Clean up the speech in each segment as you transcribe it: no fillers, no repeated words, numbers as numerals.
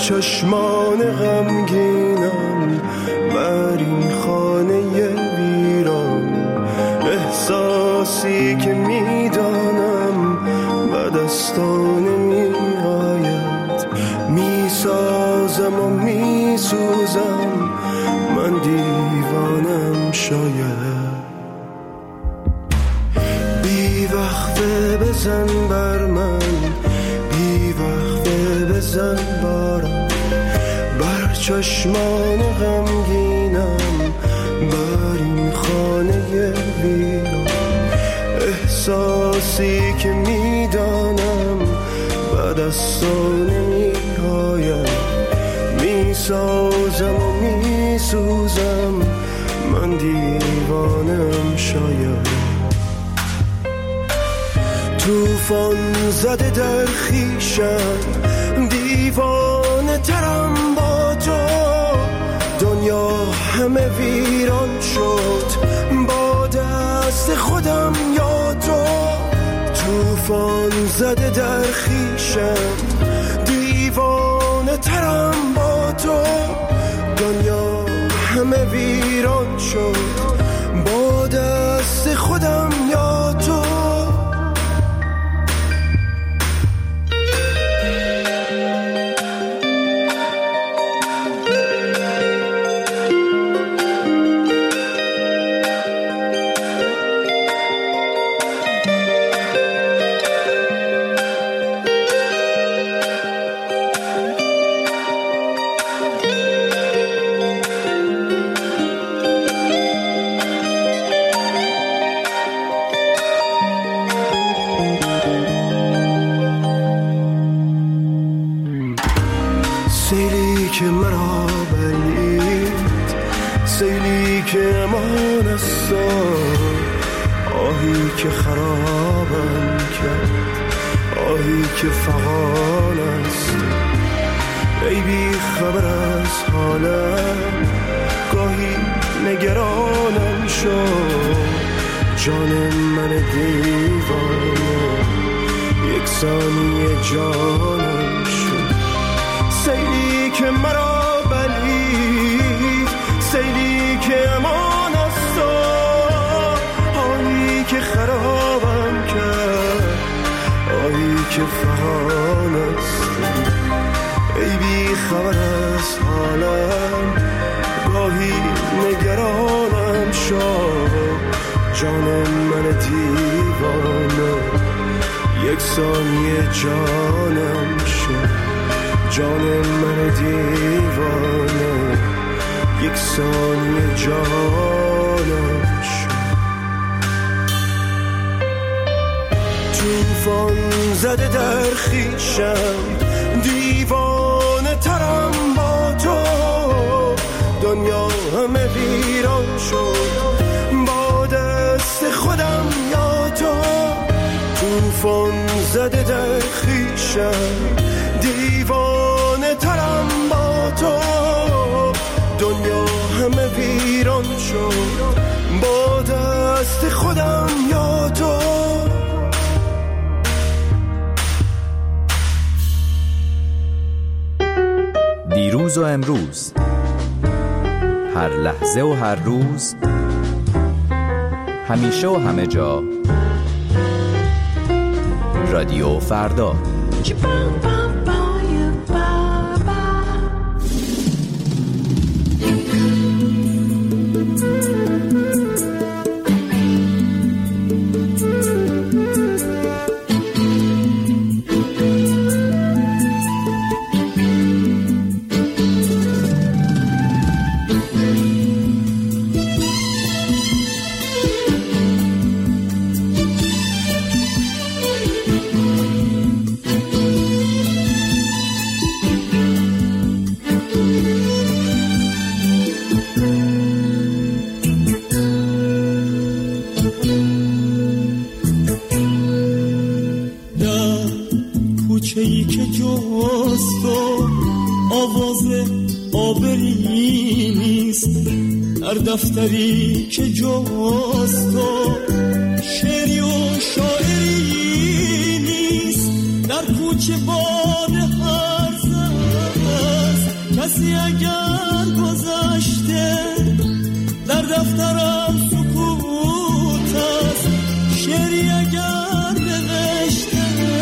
چشمان غمگینم بر این خانه ویران، احساسی که میدانم به دستان میآید، میسازم و میسوزم، من دیوانم شاید. بی وقفه بزن بر من، بی وقفه بزن بارم، بر چشمان غمگینم بر این خانه ویران، احساسی که میدانم به دستان نمیآید، میسازم و میسوزم، من دیوانم شاید. توفان زده در خیشم، دیوانه ترم با تو، دنیا همه ویران شد با دست خودم یا تو. توفان زده در خیشم، دیوانه ترم با تو، دنیا همه ویران شد با دست خودم یا تو. سیلی که مرا بلید، سیلی که امان است، آهی که خرابم کرد، آهی که فغان است. ای بی خبر از حالم، گاهی نگرانم شد، جان من دیوانه یک ثانیه جانم شد. سیلی که مرا بلید، سیلی که امان است، آهی که خرابم کرد، آهی که فغان است. ای بی خبر از حالم، گاهی نگرانم شد، جان من دیوانه یک ثانیه جانم شد، جان من دیوانه یک ثانیه جانم شد. توفان زده در خیشم، دیوانه ترم با تو، دنیا همه ویران شد با دست خودم یا تو. توفان زده در خیشم، دیوانه ترم با تو، دنیا همه ویران شد با دست خودم یا تو. دیروز و امروز، هر لحظه و هر روز، همیشه و همه جا، رادیو فردا. کوچه‌ای که جست و آواز آبری نیست، در دفتری که جست و شعری و شاعری نیست، در کوچه باد هر زن کسی اگر گذشته در دفترم سکوت است، شعری اگر نوشته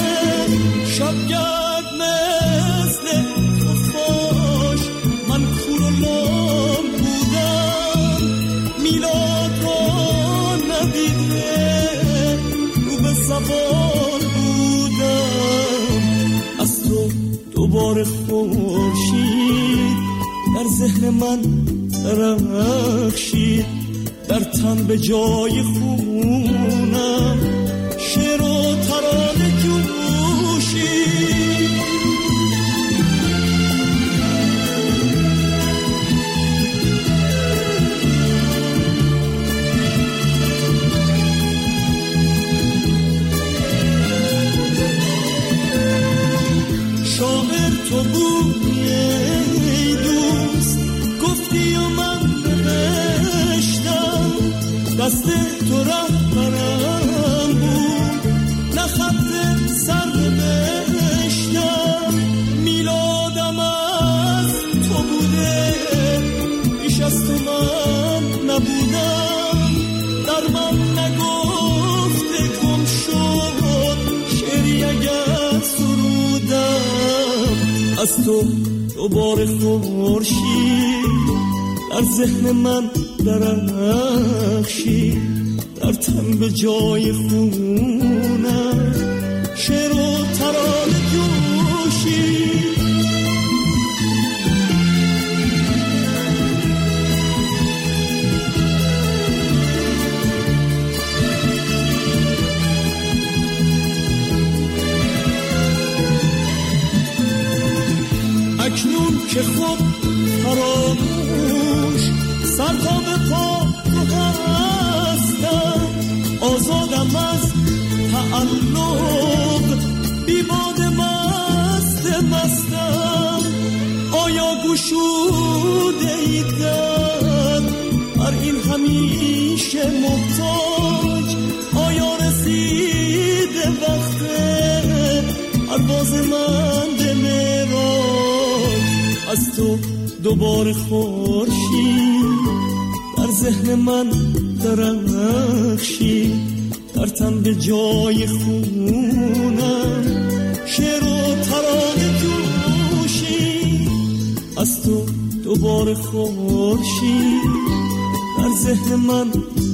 شبگرد مثل خفاش، من کور و لام بودم میلاد را ندیده رو به زبان بودم. از تو دوباره خورشید در ذهن من درخشید، در تن به جای خونم شعر و ترانه جوشید. شاعر تو بودی ای دوست، گفتی و من نوشتم، دست تو رهبرم بود، نه خط سر نوشتم. میلادم از تو بوده، بیش از تو من نبودم، در من نگفته گم شد شعری اگر سرودم. از تو دوباره خورشید در ذهن من درخشید، در تن به جای خونم شعر و ترانه جوشید. اکنون که خود فراموش سر تا به پا تو هستم، آزادم از تعلق بی باد مستم. آیا گشوده ای در هر این همیشه محتاج؟ آیا رسیده وقت پرواز من به معراج؟ از تو دوباره خورشید در ذهن من درخشید، در تن به جای خونم شعر و ترانه جوشید. از تو دوباره خورشید در ذهن من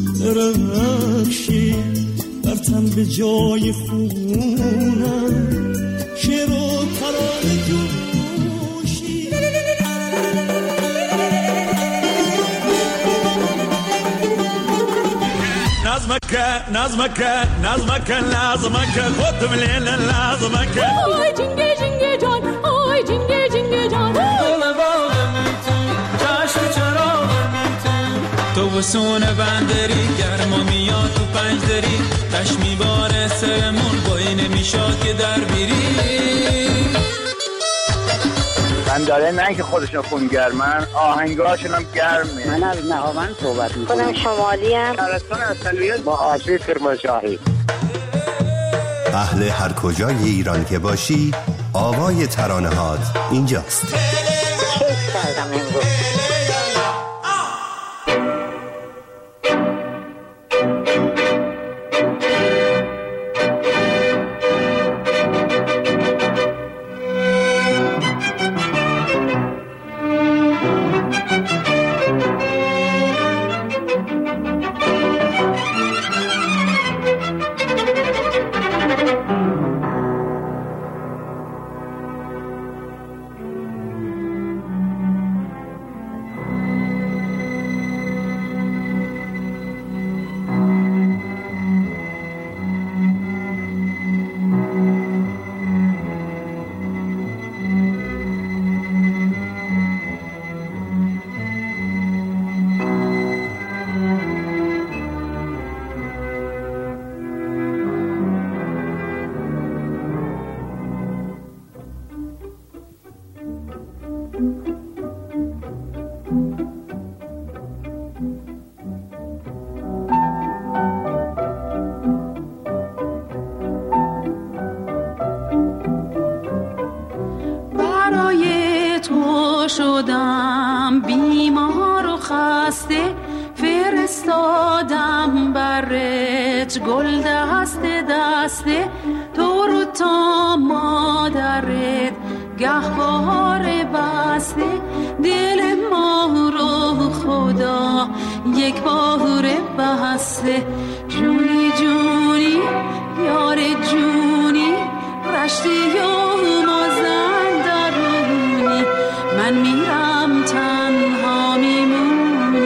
درخشید، در تن به جای خونم شعر و ترانه جوشید. نظمك خود مليل لازمك. آی جنگه جنگه جان، آی جنگه جنگه جان، دل باغم تو، چشم چراغم تو بسون بندری، گرما میاد تو پنجدری، تش میباره سرمون بایی نمیشاد که در بیری. من داره نه که خودشون خونگرمن، آهنگاشون هم گرمه. من از نهاوند صحبت میکنم. خودم شمالی ام. ترستان اصلیت با آشی کرمانشاهی. اهل هر کجای ایران که باشی، آوای ترانه‌هات اینجاست. کیف کردم امروز. شدم بیمار و خسته، فرستادم برت گل دسته دسته، تو رو تا مادرت گهواره بسته، دل ما رو خدا یک باره بسته. جونی جونی یار جونی، رشتی و مازن درونی، من میرم تنها میمونی.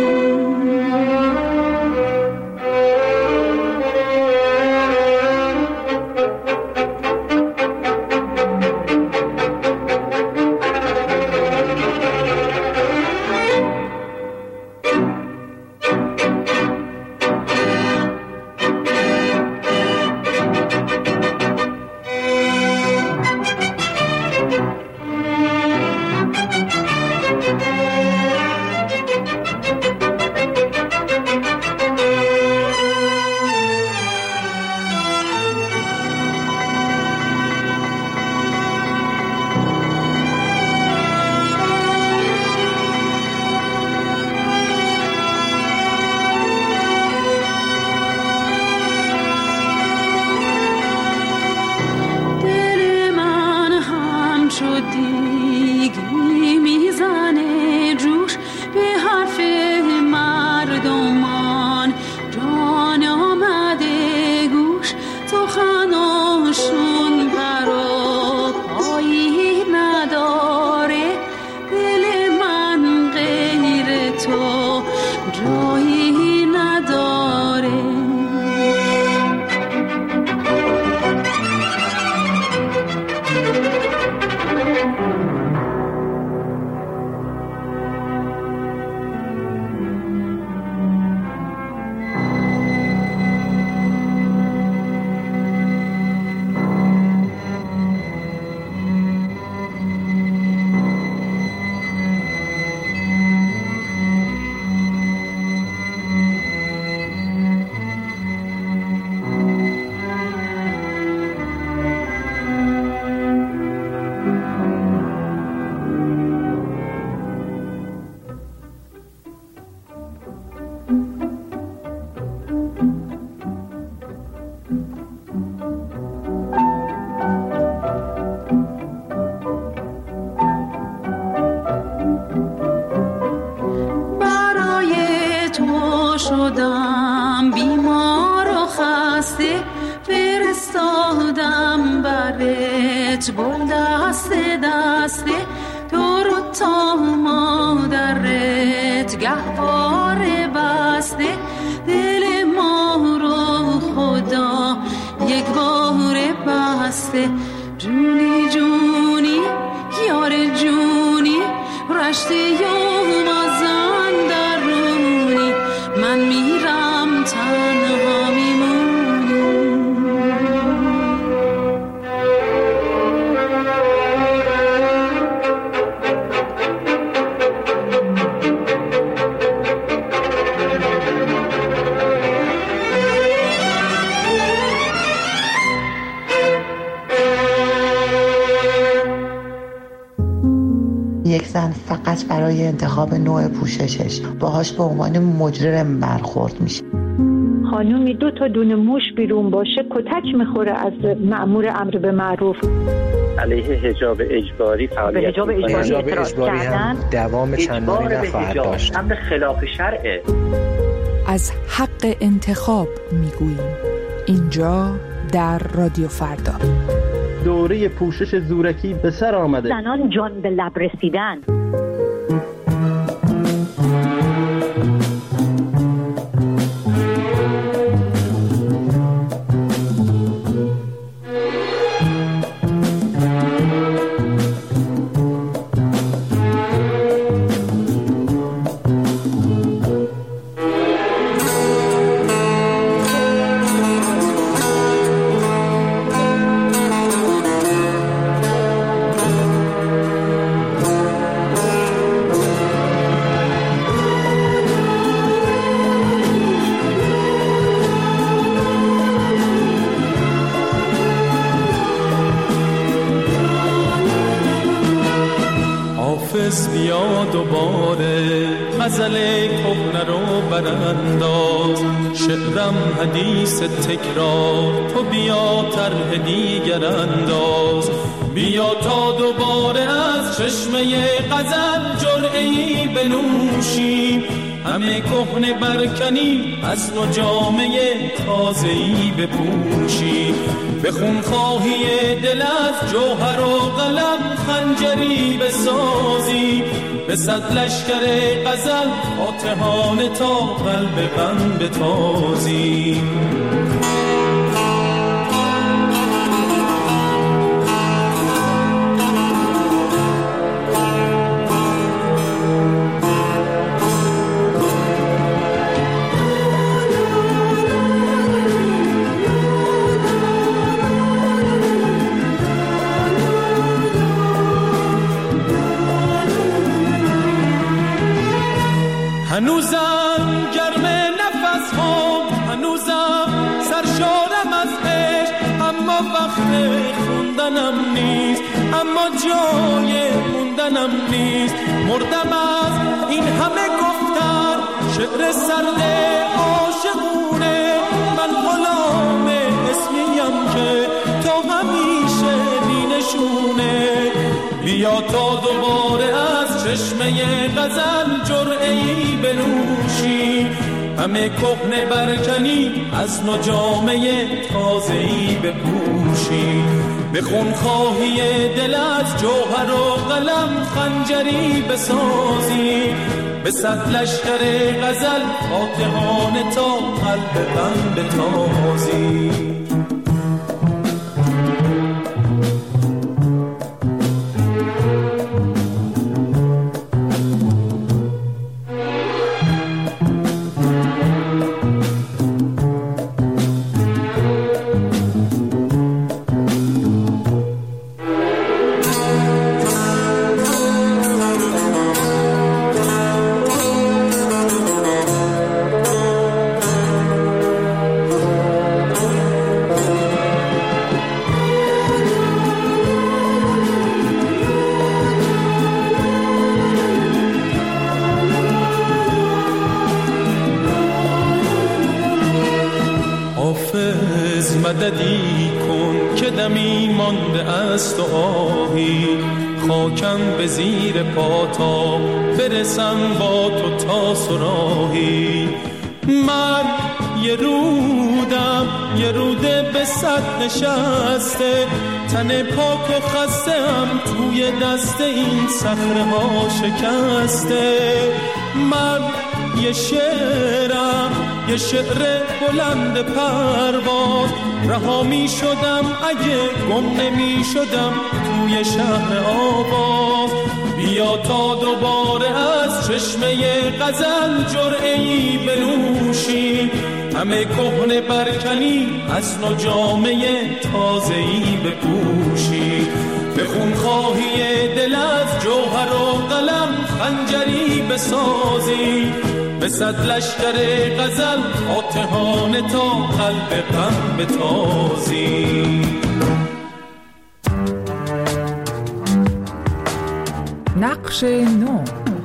شدم بیمار و خسته، فرستادم برت گل دسته دسته، تو رو تا مادرت گهواره بسته، دل ما رو خدا یک باره بسته. جونی جونی یار جونی، رشته یا مازن درونی، من میرم تنها میمونی. یک زن فقط برای انتخاب نوع پوششش باهاش به عنوان مجرم برخورد میشه. خانومی 2 تا دونه موش بیرون باشه کتک میخوره از مأمور امر به معروف. علیه حجاب اجباری فعالیت حجاب اجباری هم دوام چندانی نخواهد داشت. امر خلاف شرعه. از حق انتخاب میگوییم اینجا در رادیو فردا. دوره پوشش زورکی به سر آمده. زنان جان به لب رسیدن. بیا دوباره غزل کهنه رو برانداز، شعرم حدیث تکرار، تو بیا طرح دیگر انداز. بیا تا دوباره از چشمه غزل جرعه‌ای بنوشیم، همه کهنه برکنی از نو جامه تازه‌ای بپوشیم. به خونخواهی دل از جوهر و قلم خنجری بسازی، به صد لشکر غزل فاتحانه تا قلب غم بتازی. هنوزم گرم نفس ها، هنوزم سرشارم از عشق، اما وقت خوندنم نیست، اما جای موندنم نیست. مردم از این همه گفتن، شعر سرد عاشقونه، من غلام اسمیم که تا همیشه بینشونه. بیا تا دوباره از چشمه غزل جرعه‌ای بنوشی، همه کهنه برکنی از نو جامه تازه‌ای بپوشی. به خونخواهی دل از جوهر و قلم خنجری بسازی، به صد لشکر غزل فاتحانه تا قلب غم بتازی. مددی کن که دمی مانده است و آهی، خاکم به زیر پا تا برسم با تو تا سراهی. من یه رودم، یه روده به صد نشسته، تن پاک و خسته‌ام توی دست این صخره ها شکسته. من یه شعرم، یه شعر بلند پرواز، رها می شدم اگه گم نمی شدم توی شهر آواز. بیا تا دوباره از چشمه غزل جرعه‌ای بنوشی، همه کهنه برکنی از نو جامه تازه‌ای بپوشی. به خونخواهی دل از جوهر و قلم خنجری بسازی، به صد لشکر غزل فاتحانه تا قلب غم بتازی. نقش نو.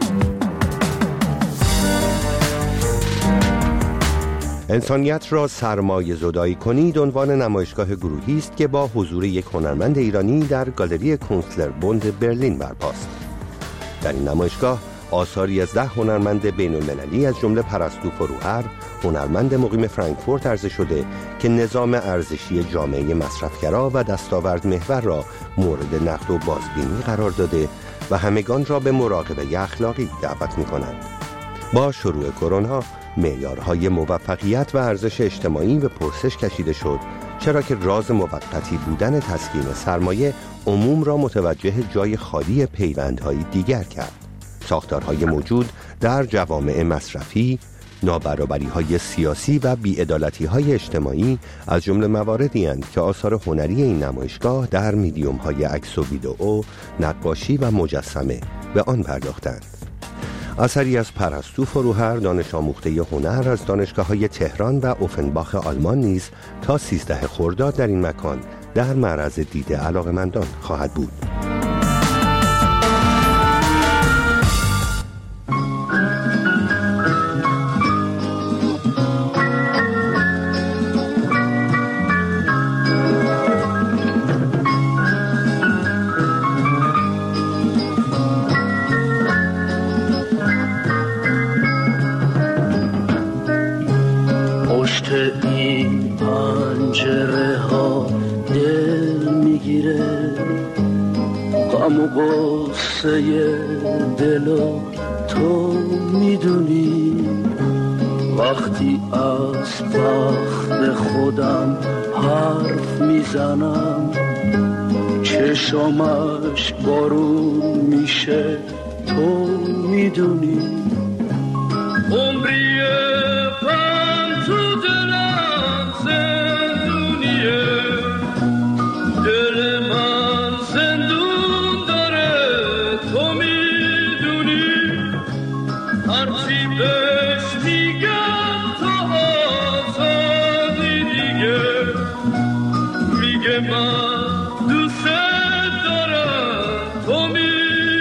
انسانیت را سرمایه زدایی کنید عنوان نمایشگاه گروهی است که با حضور یک هنرمند ایرانی در گالری کنسلر بوند برلین برپاست. در این نمایشگاه آثاری از 10 هنرمند بین‌المللی از جمله پرستو فروهر، هنرمند مقیم فرانکفورت عرضه شده که نظام ارزشی جامعه مصرفگرا و دستاورد محور را مورد نقد و بازبینی قرار داده و همگان را به مراقبه اخلاقی دعوت می‌کنند. با شروع کرونا معیارهای موفقیت و ارزش اجتماعی به پرسش کشیده شد، چرا که راز موقتی بودن تسکین سرمایه عموم را متوجه جای خالی پیوندهای دیگر کرد. ساختارهای موجود در جوامع مصرفی، نابرابری‌های سیاسی و بی‌عدالتی‌های اجتماعی از جمله مواردی اند که آثار هنری این نمایشگاه در میدیوم‌های عکس و ویدئو، نقاشی و مجسمه به آن پرداختند. اثری از پرستو فروهر، دانش آموخته هنر از دانشگاه‌های تهران و اوفنباخ آلمان نیز تا 13 خرداد در این مکان در معرض دید علاقه‌مندان خواهد بود. غم و غصه دلو تو میدونی، وقتی از بخت خودم حرف میزنم چشمش بارون میشه تو میدونی. عمری غم تو دلم زندونیه، دل من زندون داره تو میدونی، هرچی بهش میگم تو آزادی دیگه، میگه من دوست دارم تو میدونی.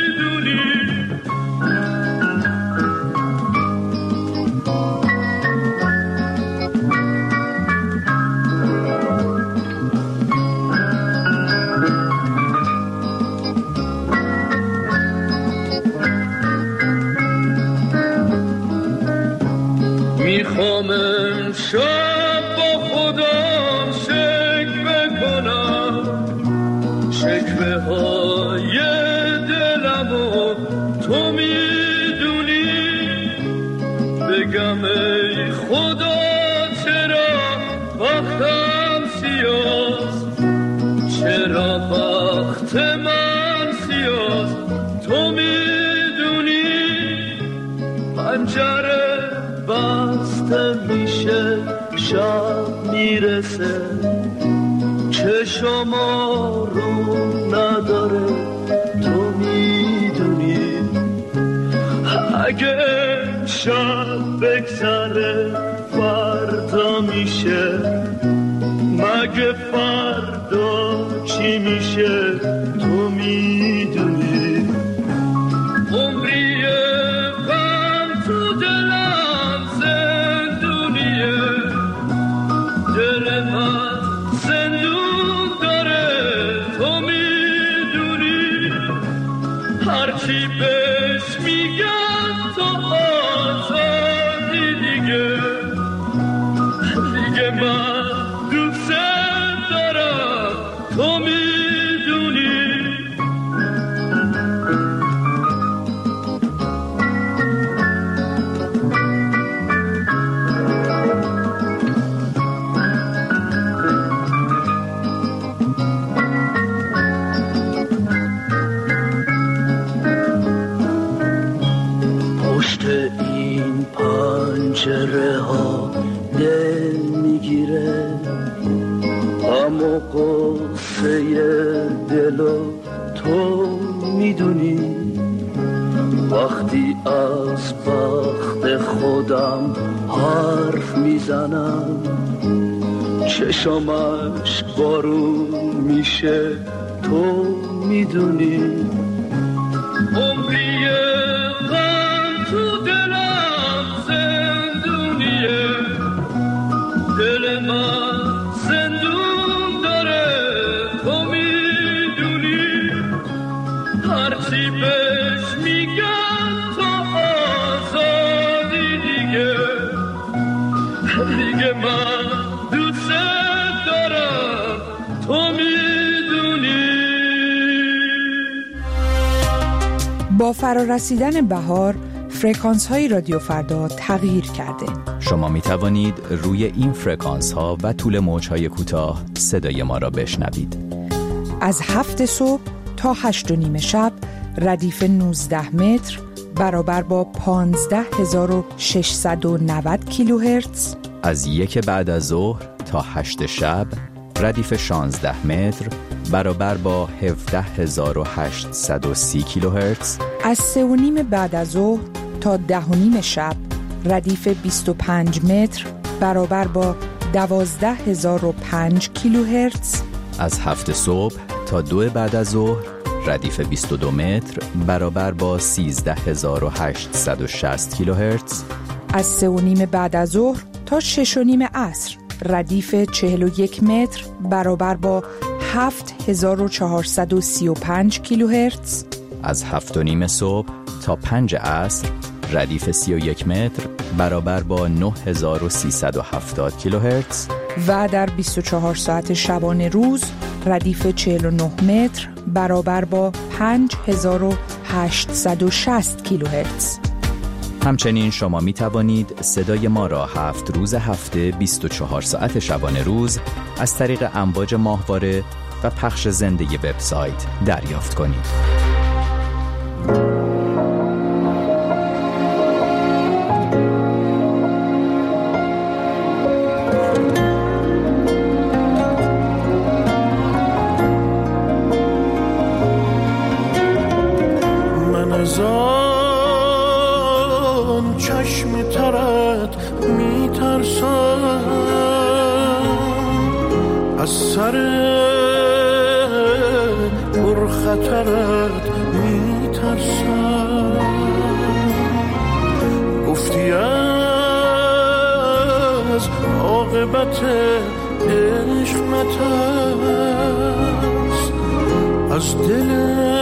میخوام امشب با خودم شکوه کنم، شکوه های دلمو تو میدونی، بگم ای خدا چرا بختم سیاست، چرا بخت من سیاست تو میدونی، پنجره بسته میشه شب میرسه چشم آروم نداره تو میدونی، اگه شب بگذره فردا میشه، مگه فردا چی میشه تو میدونی. عمری غم تو دلم زندونیه، دل من زندون داره تو میدونی، هرچی بهش میگم تو آزادی دیگه، دیگه من دوست دارم تو میدونی. این پنجره ها دل میگیره، اما قصه دلو تو میدونی، وقتی از بخت خودم حرف میزنم چشمش بارون میشه تو میدونی. عمری تو دلم زندونیه، دل من زندون داره تو میدونی، هرچی بهش میگم تو آزادی دیگه، دیگه من دوست دارم تو میدونی. با فرارسیدن بهار فرکانس های رادیو فردا تغییر کرده. شما می توانید روی این فرکانس ها و طول موج های کوتاه صدای ما را بشنوید. از 7 صبح تا 8:30 شب ردیف 19 متر برابر با 15690 کیلوهرتز. از 1 بعد از ظهر تا 8 شب ردیف 16 متر برابر با 17830 کیلوهرتز. از 3:30 بعد از ظهر تا 10:30 شب ردیف 25 متر برابر با 12005 کیلوهرتز. از 7 صبح تا 2 بعد از ظهر ردیف 22 متر برابر با 13860 کیلوهرتز. از 3:30 بعد از ظهر تا 6:30 عصر ردیف 41 متر برابر با 7435 کیلوهرتز. از 7:30 صبح تا 5 عصر ردیف 31 متر برابر با 9370 کیلوهرتز و در 24 ساعت شبانه روز ردیف 49 متر برابر با 5860 کیلوهرتز. همچنین شما می توانید صدای ما را 7 روز هفته 24 ساعت شبانه روز از طریق امواج ماهواره و پخش زنده وبسایت دریافت کنید. من از آن چشم ترت می ترسم، از سر پرخطرت می ترسم. گفتی از عاقبت عشق مترس، از دل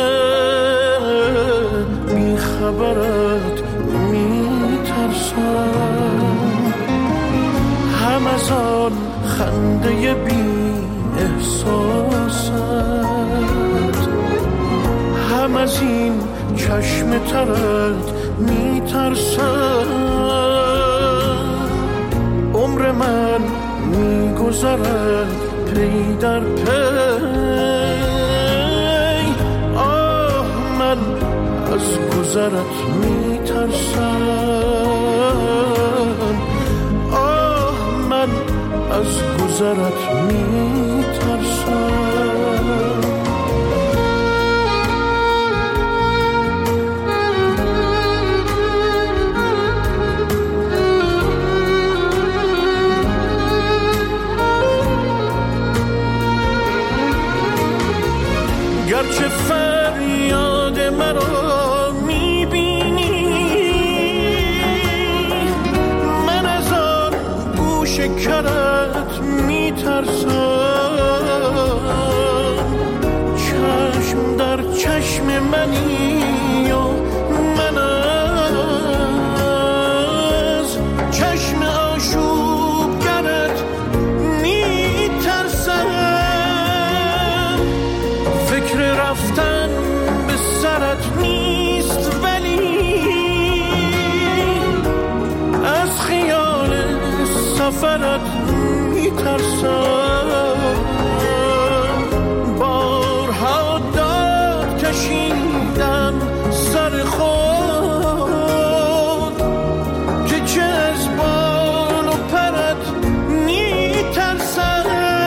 بی خبرت می ترسم. هم از آن خنده بی احساست، هم از این چشم ترت می ترسم. عمر من می گذرد پی در پی، آه من از گذرت می ترسم، آه من از گذرت می ترسم. گرچه فریاد مرا میبینی، من از آن گوش کرت میترسم. چشم در چشم منی و من از چشم آشوبگرت میترسم. فکر رفتن به سرت نیست، ولی از خیال سفرت میترسم. بارها داد کشیدم سر خود که چه از بال و پرت میترسم.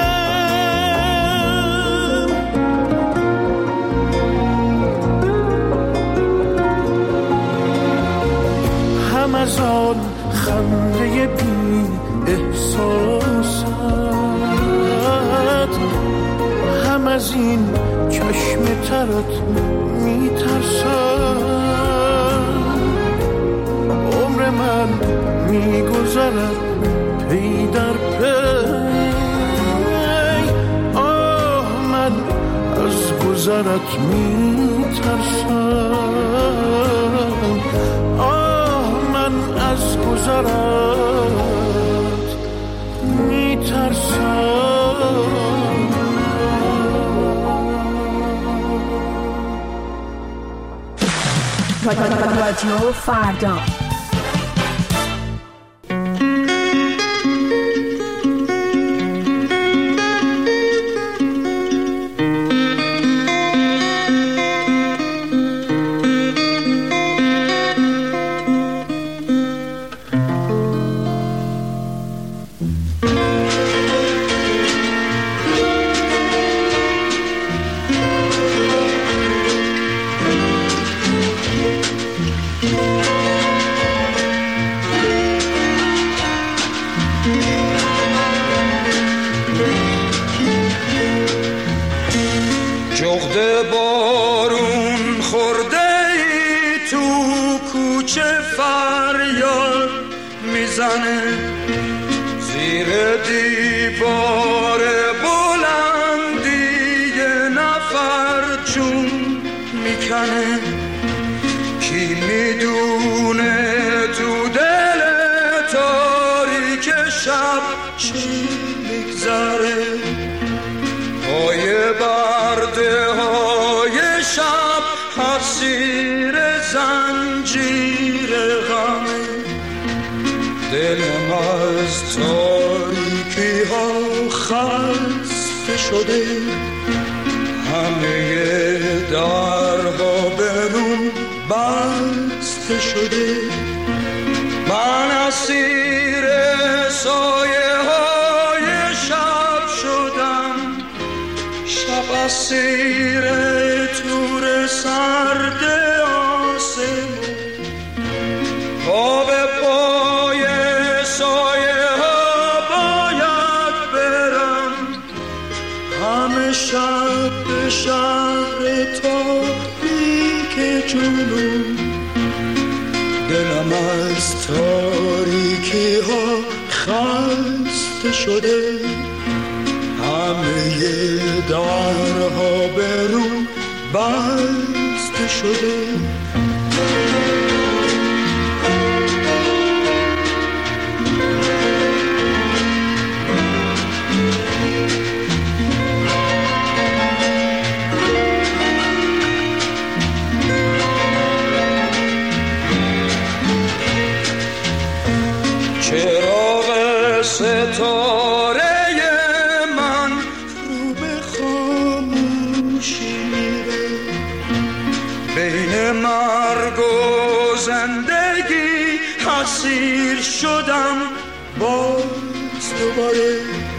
هم از آن خنده بی احساست، هم از این چشم ترت می ترسم. عمر من می گذرد پی در پی، آه من از گذرت می ترسم، آه من از گذرت می ترسم. رادیو فردا. جغد بارون خورده ای تو کوچه فریاد میزنه، زیر دیوار بلندی یه نفر چون میکنه. کی میدونه چی میگذره پای برده های شب حسیر زنجیر غمه دلم از تاریکی ها خسته شده همه درها به روم بسته شده من اسیر سایه های شب شدم شب اسیر تور سرد آسمون پا به پای سایه ها باید برم همه شب به شهر تاریک جنون دلم از تاریکی ها خسته شده همه درها به روم بسته شده چراغ ستاره من رو به خاموشی میره بین مرگ و زندگی اسیر شدم باز دوباره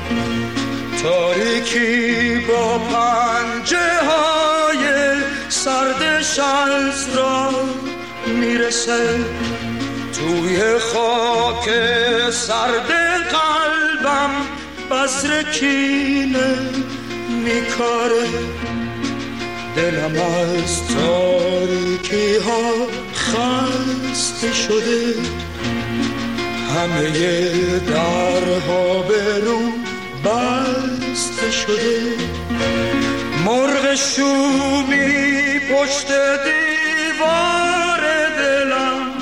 تاریکی با پنجه های سردش از را میرسه توی خاک سرد قلبم بذر کینه میکاره دلم از تاریکی ها خسته شده همه درها به روم بسته شده مرغ شومی پشت دیوار دلم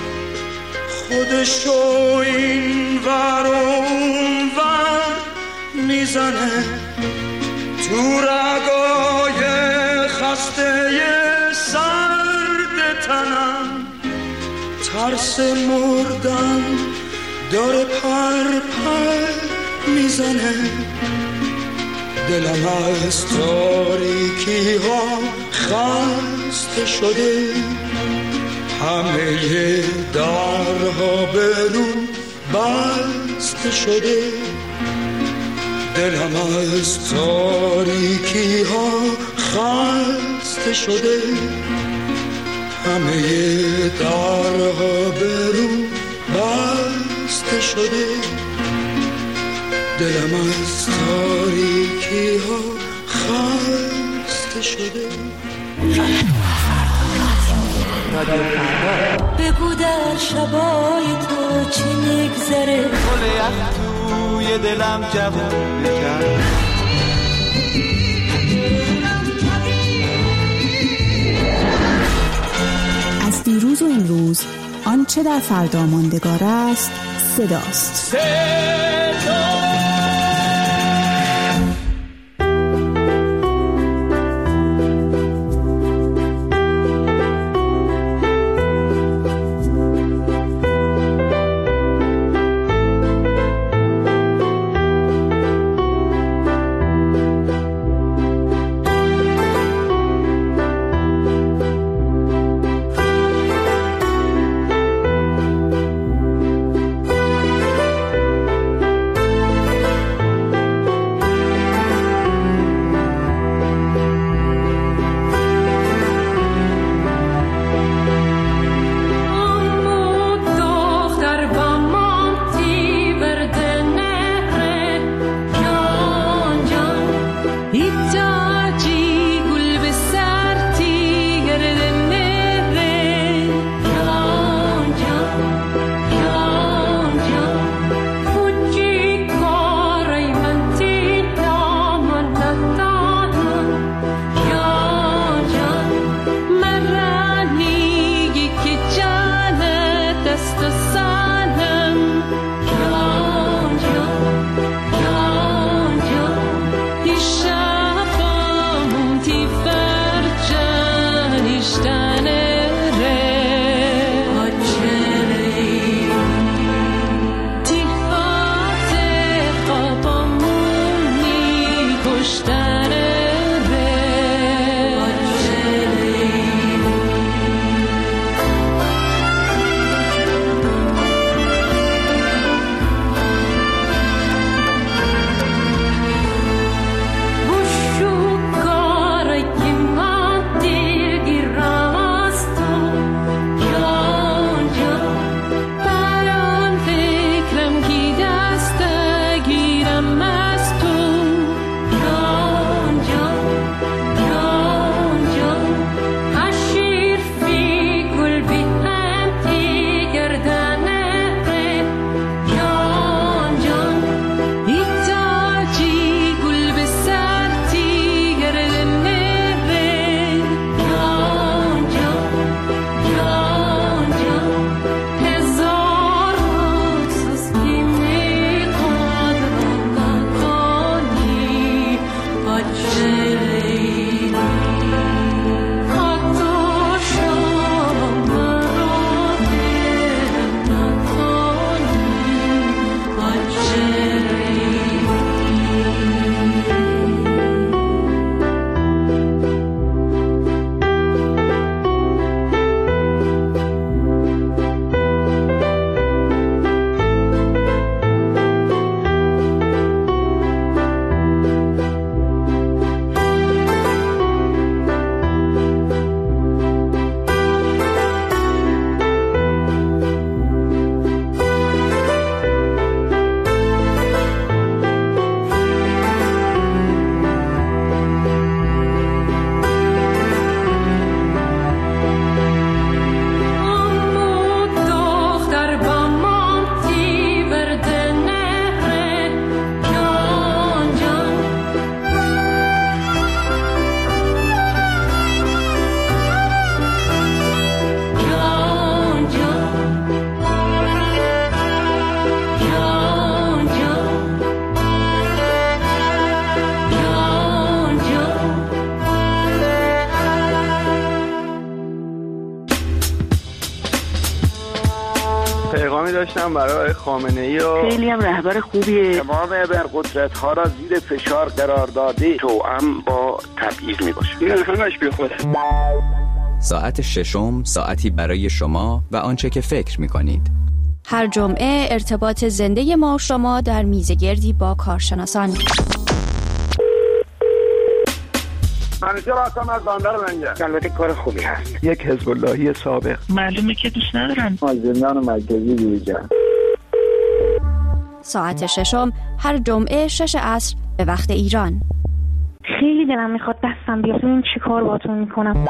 خودشو این ور و اون ور میزنه تو رگای خسته سرد تنم ترس مردن داره پر میزنه دلم از تاریکی ها خسته شده همه درها به روم بسته شده دلم از تاریکی ها خسته شده همه درها به روم بسته شده دلم از تاریکی ها خسته شده بگو در شبای تو چی میگذره گل یخ توی دلم جوون بکرد از دیروز و امروز آنچه در فردا ماندگار است صداست. پیغامی داشتم برای خامنه‌ای و خیلی هم رهبر خوبیه. تمام ابرقدرت‌ها را زیر فشار قرار داده، توأم با تبعیض میباشه. این همش بیخوده. ساعت ششم ساعتی برای شما و آنچه که فکر می‌کنید. هر جمعه ارتباط زنده ما و شما در میزگردی با کارشناسان. منیژه راستم از باندر لنگه. البته کار خوبی هست. یک حزب اللهی سابق. معلومه که دوست ندارن. زندان مرکزی دیگر. ساعت ششم هر جمعه 6 عصر به وقت ایران. خیلی دلم میخواد دستم بیاد ببین چی کار باهاتون میکنم.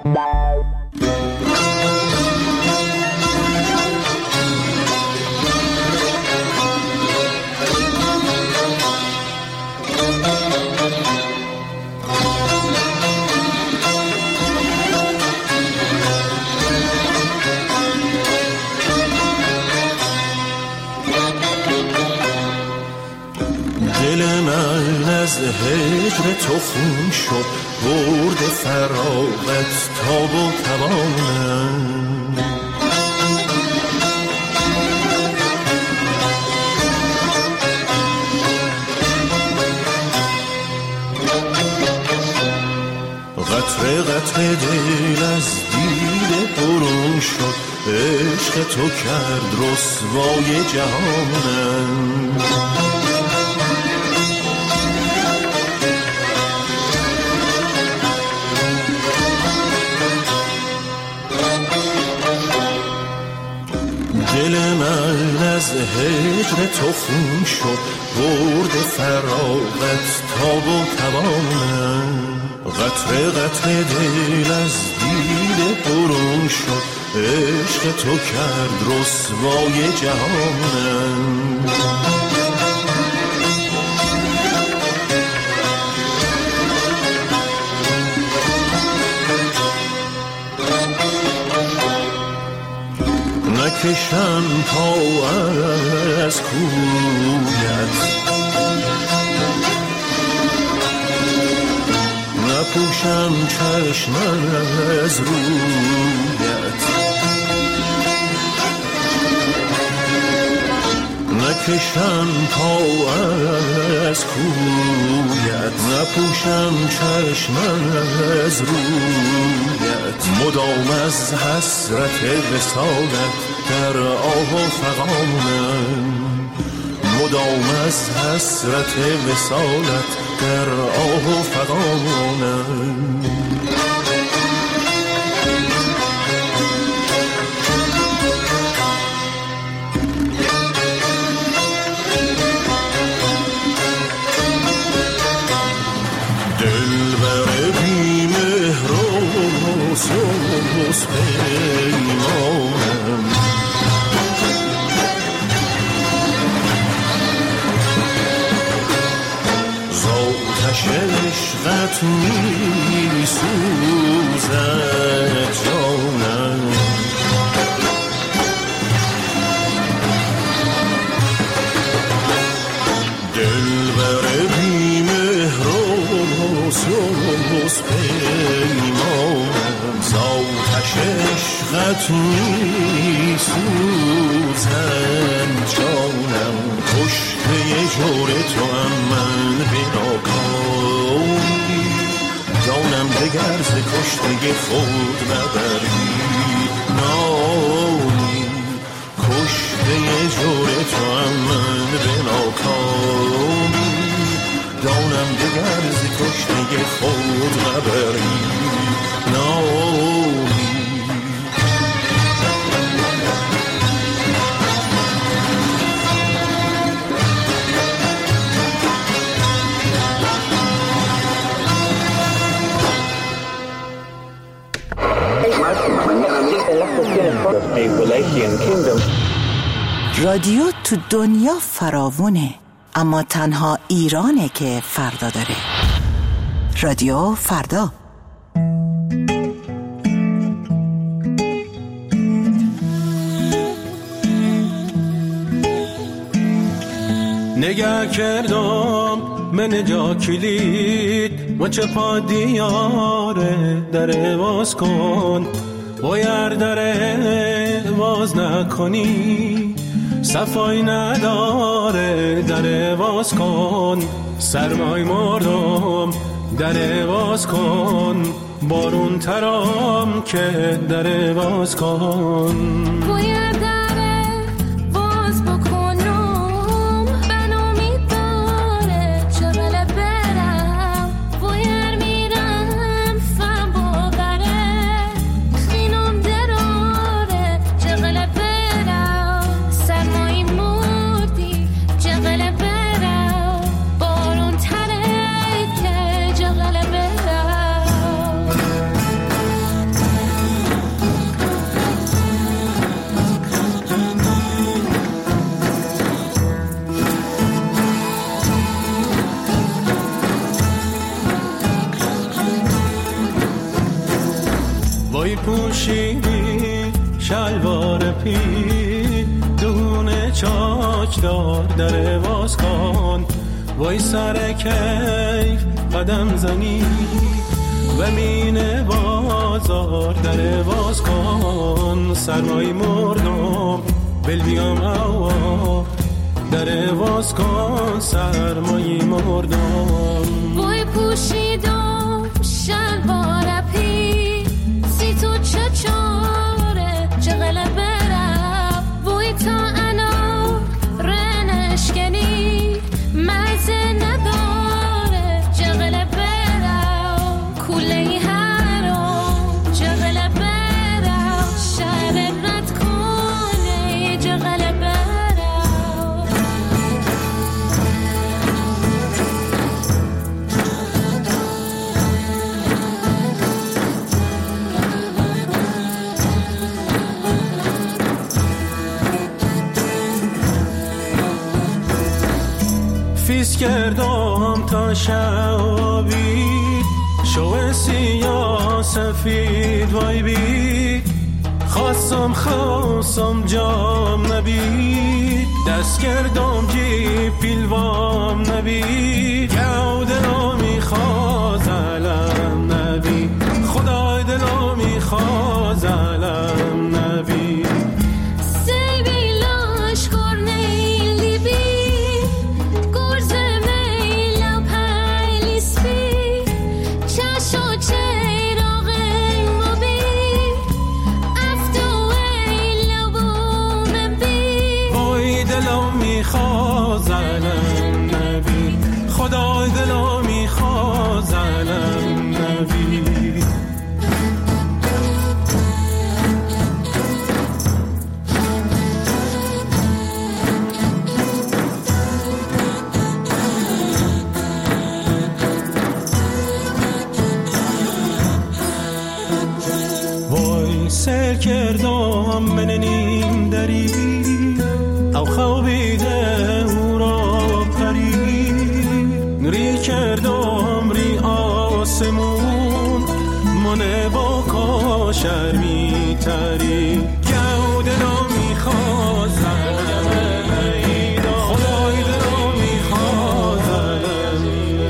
دل من از هجر تو خون شد، برد فراغت تاب و توانم. قطره قطره دل از دیده برون شد، عشق تو کرد رسوای جهانم. دل من از هجر تو خون شد، برد فراغت تاب و توانم. قطره قطره دل از دیده برون شد، عشق تو کرد رسوای جهانم. نکشم پا از کویت، نپوشم چشم از رویت، نکشم پا از کویت، نپوشم چشم از رویت. مدام از حسرت وصالت در آه و فغانم، مدام از حسرت وصالت در آه و فغانم. دلبر بی مهر و سوز پیمانم، زآتش عشقت می سوزد جانم. دلبر بی مهر و سوز پیمانم، زآتش عشقت می سوزد جانم. کشته جور تو هم من بناکامی، جانم دگر ز کشته خود نبری نامی. کشته جور تو هم من بناکامی، جانم دگر ز کشته خود نبری نامی. رادیو تو دنیا فراوونه، اما تنها ایرانه که فردا داره. رادیو فردا. نگه کردم من جا کلید و چه پا دیاره در باز کن، باید داره باز نکنی صفای نداره، در باز کن سرمای مردم، در باز کن بارون ترام که در باز کن. باید در باز بکنم بنامی داره چغل برم، باید میرم فهم باقره خینم دراره چغل برم، سرمایی مردی چغل برم بارون تره که چغل برم. وای پوشیدی شلوار پی دونه چاک دار، در باز کن وای سر کیف قدم زنی و مینه بازار، در باز کن سرمای مردم بل بیام اوا، در باز کن سرمای مردم. وای پوشیدم شلوار پی سی تو چاره چغل برم، وای تا انا رنشکنی مزه نداره چغل برم، کوله هرام چغل برم، شهر رد کنه چغل برم. فیس کردم تا شبی شو سیاه سفید وای بی، خواستم جام نبید، دست کردم جی پیلوام نبید، گو دلو میخواز علم نبید، خدای دلو میخواز علم نبید. میخواز علم نبی، خدای دلو میخواز علم نبی. وای سر کردم من نیم دری او خوابیده او را پری، ری کردم ری آسمون منه با کاشر می تری، گو دلو میخواز علم ایدا، خدای دلو میخواز علم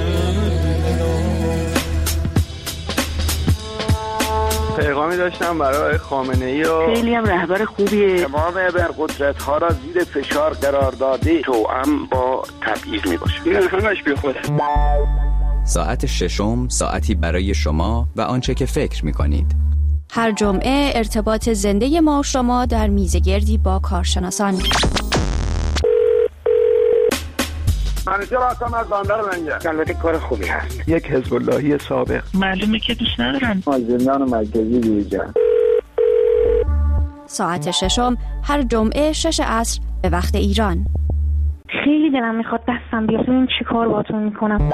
پیغامی داشتم برای خامنه‌ای و خیلی هم رهبر خوبیه، تمام ابرقدرت ها را زیر فشار قرار داده، توأم با تبعیض می باشه. این همش بی خود. ساعت ششم ساعتی برای شما و آنچه که فکر می کنید. هر جمعه ارتباط زنده ما و شما در میزگردی با کارشناسان. منیجر هستم از بندر منجر. البته کار خوبی هست. یک حزب اللهی سابق. معلومه که دوست ندارن. زندان مرکزی دیجا. ساعت ششم هر جمعه 6 عصر به وقت ایران. خیلی دلم میخواد دستم بیاد ببینم چی کار باهاتون میکنم.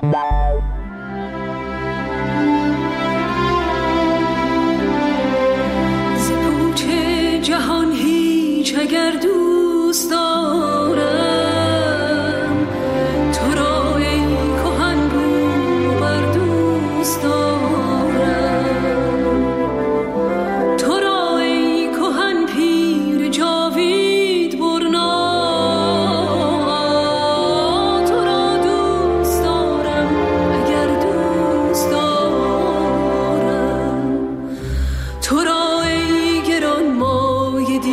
ز پوچ جهان هیچ اگر دوست دارم، تو را ای کهن رو بر دوست دارم، تو را ای کهن پیر جاوید برنا، تو را دوست دارم اگر دوست دارم، تو را ای گران مایه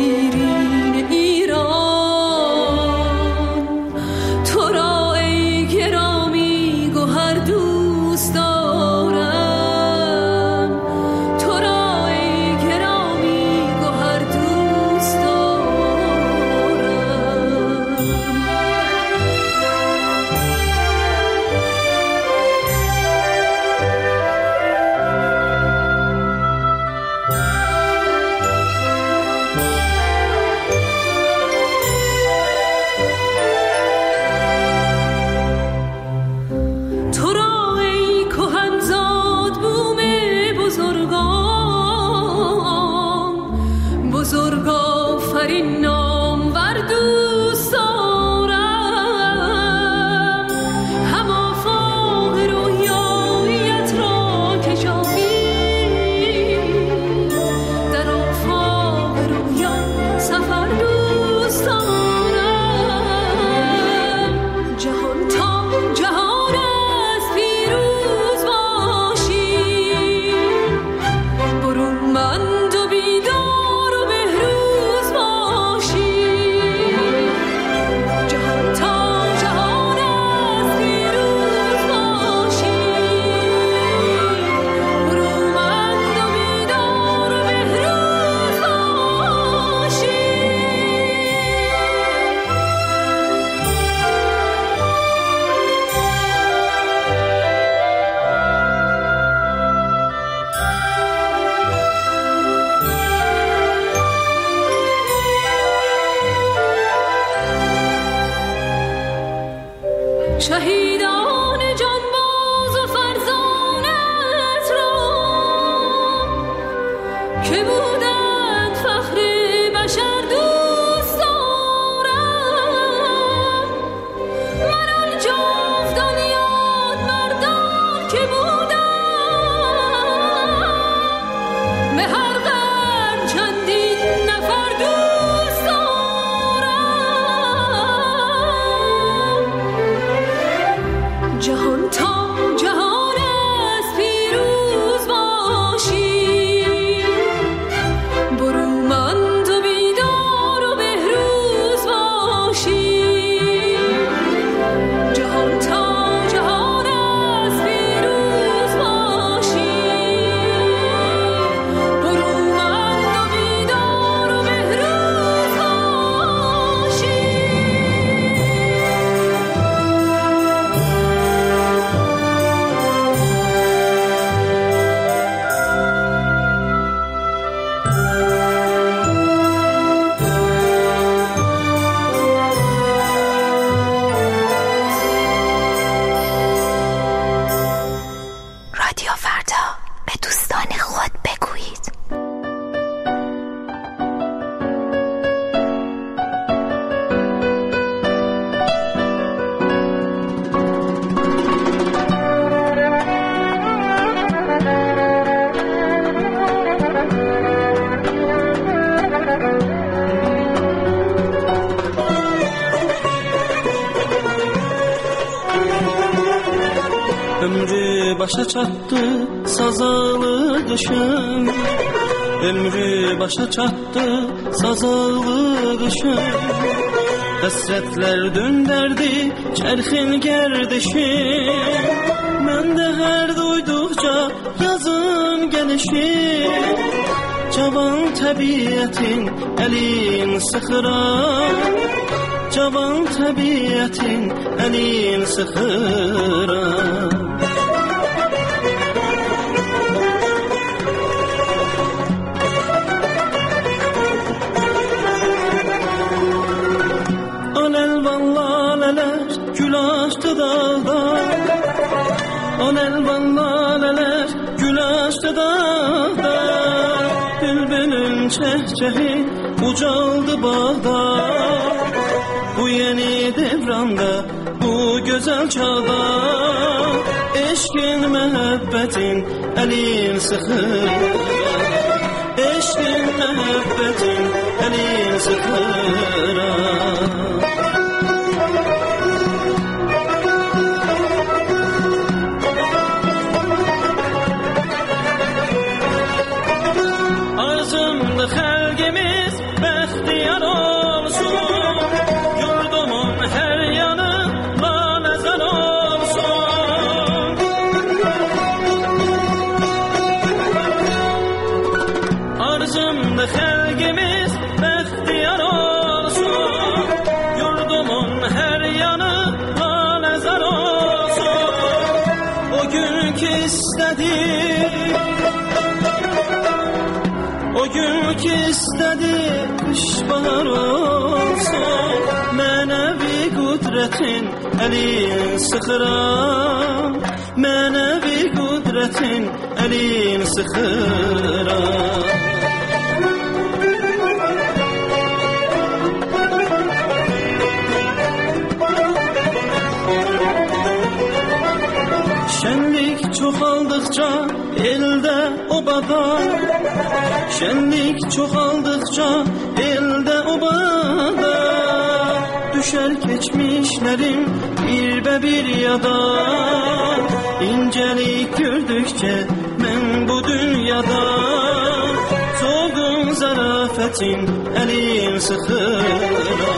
شهیدان جانباز و فرزانت را که بودند فخر بشر دوست دارم. من آن جاودان یاد مردان که بودم به هر قرن چندین نفر دوست دارم. جهان تا جهان است پیروز باشی، برومند و بیدار و بهروز باشی. جهان تا جهان است پیروز باشی، برومند و بیدار و بهروز باشی. رادیو فردا، به دوستان خود بگویید. Ömrü başa çattı sazalı kışın, ömrü başa çattı sazalı kışın. Hasretler dönderdi çerxin gerdişin, ben de her duydukça yazın gelişin. Cavan tabiatin elin sıxıran, cavan tabiatin elin sıxıran. Alelvan laleler gül açtı dağda, alelvan laleler gül açtı dağda. Bülbülün çehçehi ucaldı bağda, bu yeni devranda, bu güzel çağda. Eşkin mehebbetin elin sıxıran, eşkin mehebbetin elin sıxıran. Arzumda xalqimiz bəxtiyar olsun, yurdumun hər yanı laləzər olsun. Arzumda xalqimiz bəxtiyar olsun, yurdumun hər yanı laləzər olsun. O gün ki istədik, o gün ki istedi kış bahar olsun, mənəvi qudretin elin sıxıran, mənəvi qudretin elin sıxıran. Şenlik çoxaldıqca elde obada, şenlik çoxaldıqca elde obada. Düşer geçmişlerim bir bir yada, İncelik gördükçe ben bu dünyada. Soğun zarafetin elin sıxıran,